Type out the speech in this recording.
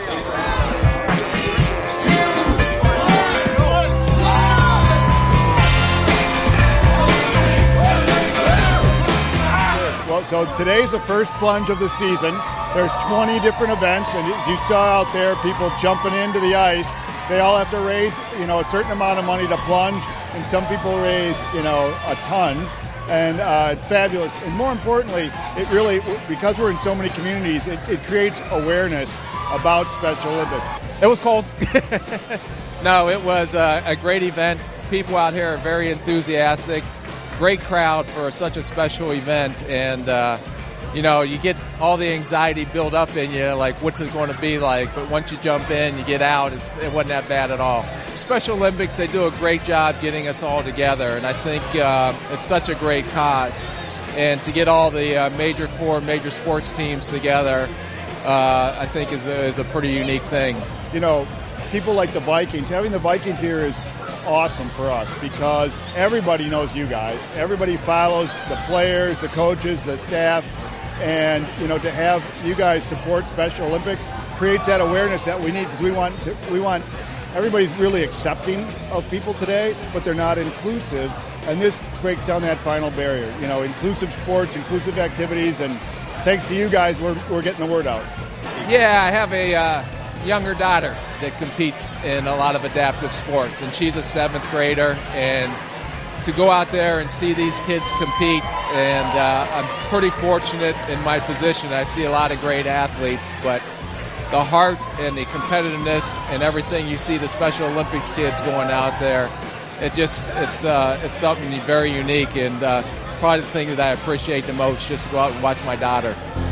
Well, so today's the first plunge of the season. There's 20 different events, and as you saw out there, people jumping into the ice. They all have to raise, a certain amount of money to plunge, and some people raise, a ton. And it's fabulous. And more importantly, it really, because we're in so many communities, it creates awareness about Special Olympics. It was cold. No, it was a great event. People out here are very enthusiastic. Great crowd for such a special event. And, you get all the anxiety build up in you, like what's it going to be like. But once you jump in, you get out, it wasn't that bad at all. Special Olympics, they do a great job getting us all together. And I think it's such a great cause. And to get all the four major sports teams together, I think is a pretty unique thing. People like the Vikings. Having the Vikings here is awesome for us because everybody knows you guys. Everybody follows the players, the coaches, the staff. And, to have you guys support Special Olympics creates that awareness that we need because we want everybody's really accepting of people today, but they're not inclusive. And this breaks down that final barrier. Inclusive sports, inclusive activities, and thanks to you guys, we're getting the word out. Yeah, I have a younger daughter that competes in a lot of adaptive sports, and she's a 7th grader, and to go out there and see these kids compete, and I'm pretty fortunate in my position. I see a lot of great athletes, but the heart and the competitiveness and everything you see the Special Olympics kids going out there, it's something very unique, and probably the thing that I appreciate the most, just to go out and watch my daughter.